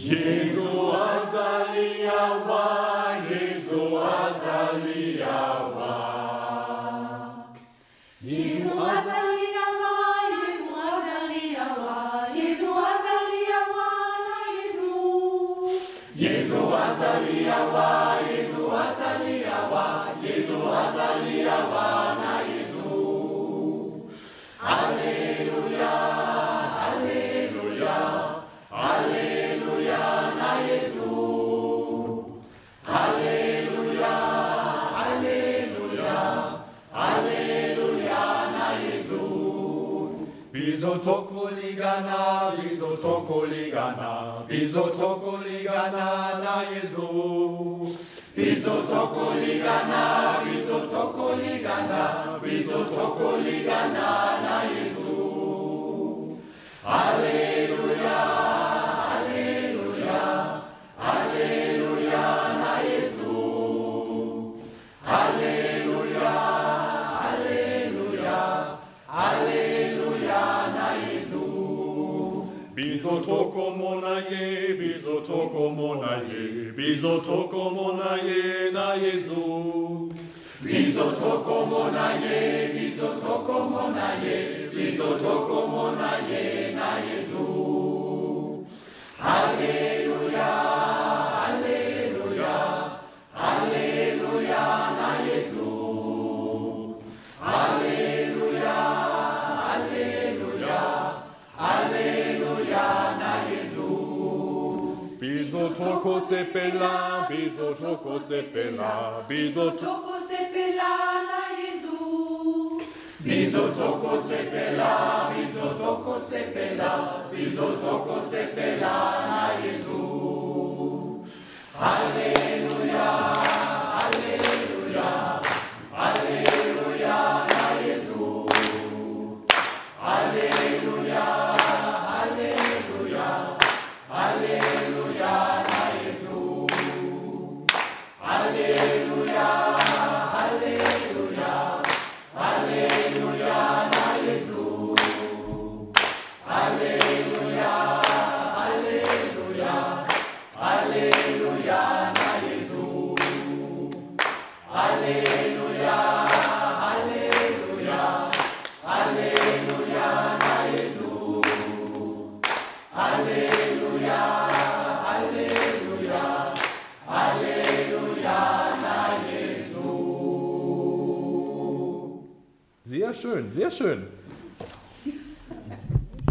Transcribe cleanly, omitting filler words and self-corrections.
Yesu azaliwa, Yesu azaliwa. Yesu azaliwa, Yesu azaliwa, Yesu azaliwa na Yesu. Yesu azaliwa, Yesu azaliwa, Yesu azaliwa na Yesu. Haleluya, haleluya, haleluya na Yesu. Haleluya, haleluya, haleluya na Yesu. Bizotokoligana, bizotokoligana, bizotokoligana na Yesu. Bizotokoligana, bizotokoligana, bizotokoligana na Yesu. Haleluya, haleluya, haleluya na Yesu. Haleluya, haleluya, haleluya na Yesu. Bizotokomonaye, bizotokomonaye, bizotokomonaye na Yesu. Bizotokomonaye, bizotokomonaye, bizotokomonaye na Yesu. Haleluya, haleluya, haleluya na Yesu. Haleluya, haleluya, haleluya na Yesu. Bizotokosepela, bizotokosepela, Bizotokosepela na Yesu. bizotokosepela, bizotokosepela, bizotokosepela na Yesu. Haleluya, haleluya, haleluya na Yesu. Haleluya, haleluya, haleluya na Yesu. Haleluya, haleluya, haleluya na Yesu. Haleluya, haleluya, haleluya na Yesu. Haleluya, haleluya, haleluya na Yesu. Haleluya, haleluya, haleluya na Yesu. Sehr schön, sehr schön.